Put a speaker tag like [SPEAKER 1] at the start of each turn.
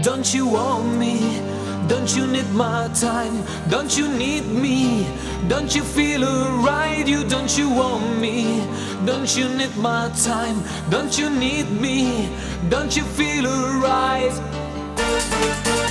[SPEAKER 1] Don't you want me? Don't you need my time? Don't you need me? Don't you feel alright? Don't you want me? Don't you need my time? Don't you need me? Don't you feel alright?